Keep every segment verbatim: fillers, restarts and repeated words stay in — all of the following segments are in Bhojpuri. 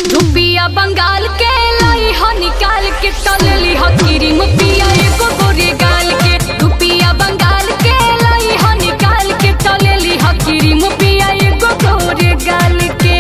रुपिया बंगाल के लाई हो निकाल के तलली हो क्रीम पिया एगो गोरे गाल के। रुपिया बंगाल के लाई हो निकाल के तलली हो क्रीम पिया एगो गोरे गाल के।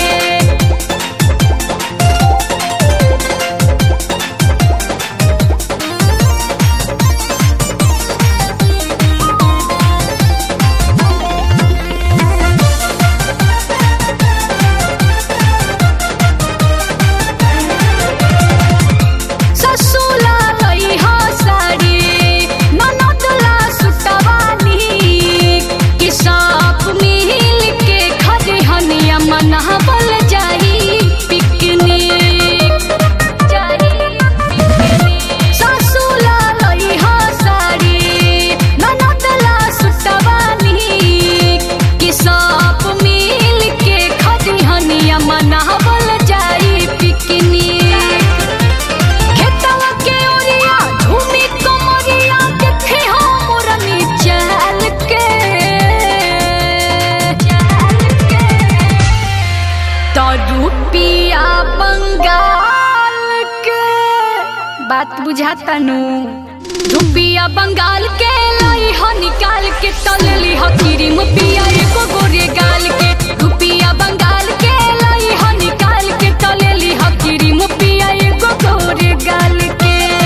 रुपिया बंगाल के बात बुझाता नु। रुपिया बंगाल के लाई हो निकाल के तलली हो क्रीम पिया एगो गोरे गाल के। रुपिया बंगाल के लाई हो निकाल के तलली हो क्रीम पिया एगो गोरे गाल के।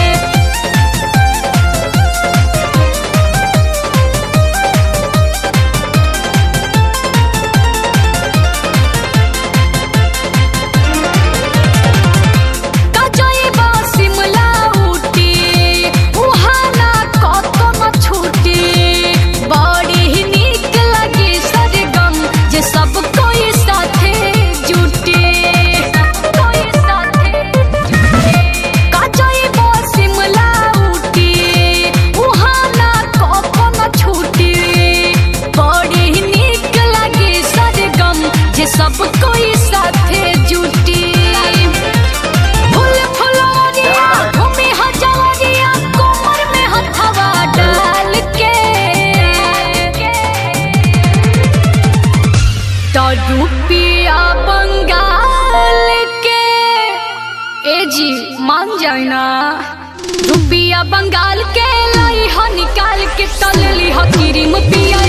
सब कोई साथे जुटी फूल फुलरिया घूमे हजारिया कमर में हथवा डाल के। तो रुपिया बंगाल के ए जी मान जाए ना। रुपिया बंगाल के लाई हो निकाल के तलली हो क्रीम पिया